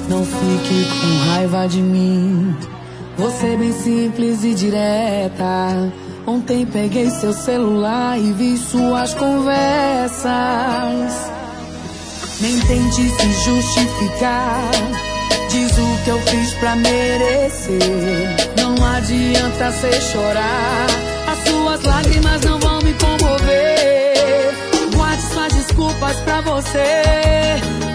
Não fique com raiva de mim. Você é bem simples e direta. Ontem peguei seu celular e vi suas conversas. Nem tente se justificar. Diz o que eu fiz pra merecer. Não adianta cê chorar. As suas lágrimas não vão me comover. Guarde suas desculpas pra você.